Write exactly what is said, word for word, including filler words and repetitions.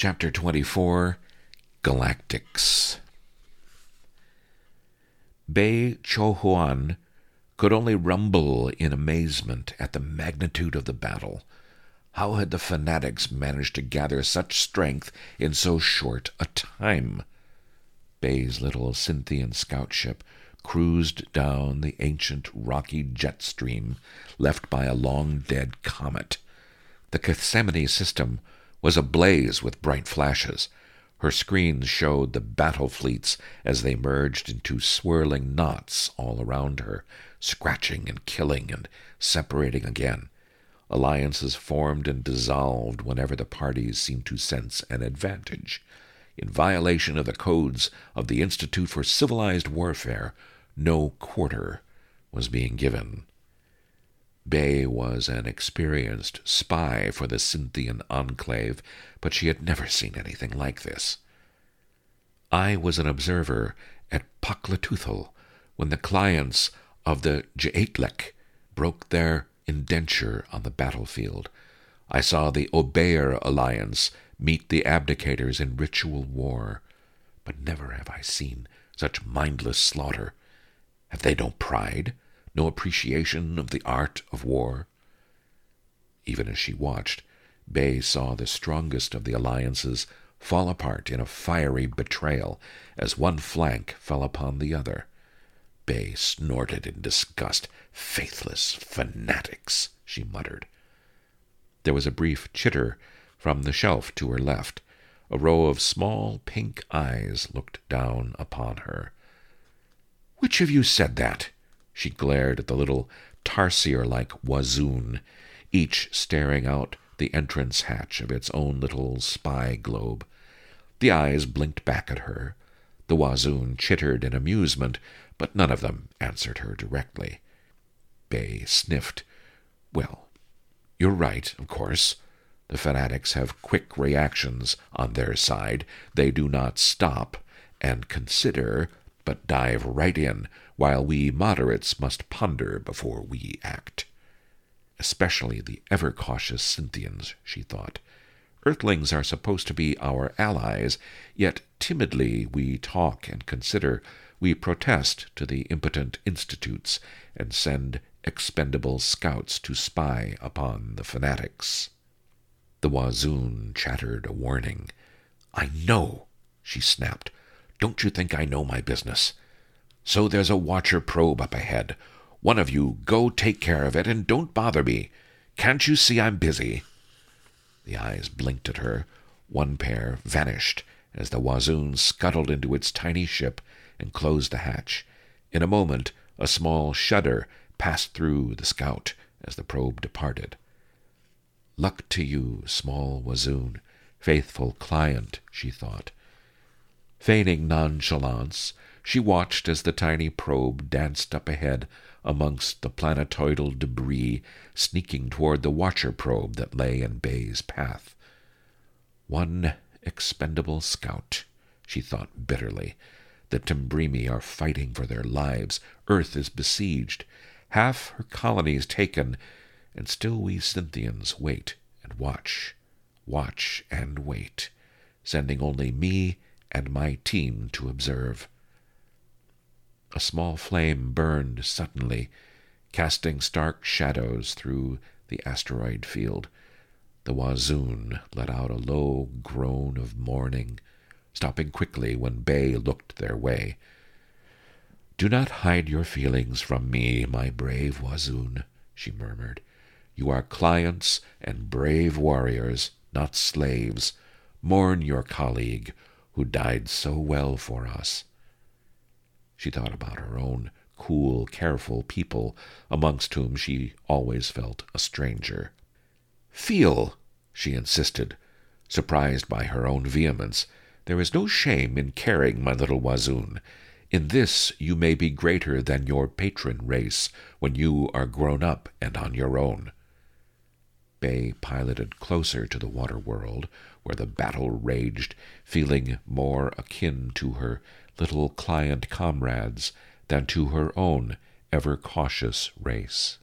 Chapter twenty-four, Galactics. Bei Cho-Huan could only rumble in amazement at the magnitude of the battle. How had the fanatics managed to gather such strength in so short a time? Bei's little Cynthian scout ship cruised down the ancient rocky jet stream left by a long-dead comet. The Gethsemane system was ablaze with bright flashes. Her screens showed the battle fleets as they merged into swirling knots all around her, scratching and killing and separating again. Alliances formed and dissolved whenever the parties seemed to sense an advantage. In violation of the codes of the Institute for Civilized Warfare, no quarter was being given. Bei was an experienced spy for the Cynthian enclave, but she had never seen anything like this. I was an observer at Pakletuthal when the clients of the J'Atlek broke their indenture on the battlefield. I saw the Obeyer alliance meet the abdicators in ritual war, but never have I seen such mindless slaughter. Have they no pride? No appreciation of the art of war? Even as she watched, Bei saw the strongest of the alliances fall apart in a fiery betrayal as one flank fell upon the other. Bei snorted in disgust. "Faithless fanatics," she muttered. There was a brief chitter from the shelf to her left. A row of small pink eyes looked down upon her. "Which of you said that?" She glared at the little tarsier-like wazoon, each staring out the entrance hatch of its own little spy globe. The eyes blinked back at her. The wazoon chittered in amusement, but none of them answered her directly. Bei sniffed. "Well, you're right, of course. The fanatics have quick reactions on their side. They do not stop and consider, but dive right in, while we moderates must ponder before we act. Especially the ever-cautious Cynthians," she thought. "Earthlings are supposed to be our allies, yet timidly we talk and consider, we protest to the impotent institutes, and send expendable scouts to spy upon the fanatics." The wazoon chattered a warning. "I know," she snapped. "Don't you think I know my business? So there's a Watcher probe up ahead. One of you go take care of it and don't bother me. Can't you see I'm busy?" The eyes blinked at her. One pair vanished as the wazoon scuttled into its tiny ship and closed the hatch. In a moment, a small shudder passed through the scout as the probe departed. "Luck to you, small wazoon, faithful client," she thought. Feigning nonchalance, she watched as the tiny probe danced up ahead amongst the planetoidal debris, sneaking toward the Watcher probe that lay in Bei's path. One expendable scout, she thought bitterly. The Timbrimi are fighting for their lives. Earth is besieged. Half her colonies taken, and still we Cynthians wait and watch, watch and wait, sending only me and my team to observe. A small flame burned suddenly, casting stark shadows through the asteroid field. The wazoon let out a low groan of mourning, stopping quickly when Bei looked their way. "Do not hide your feelings from me, my brave wazoon," she murmured. "You are clients and brave warriors, not slaves. Mourn your colleague, who died so well for us." She thought about her own cool, careful people, amongst whom she always felt a stranger. "Feel," she insisted, surprised by her own vehemence. "There is no shame in caring, my little wazoon. In this you may be greater than your patron race when you are grown up and on your own." Bei piloted closer to the water world, where the battle raged, feeling more akin to her little client comrades than to her own ever-cautious race.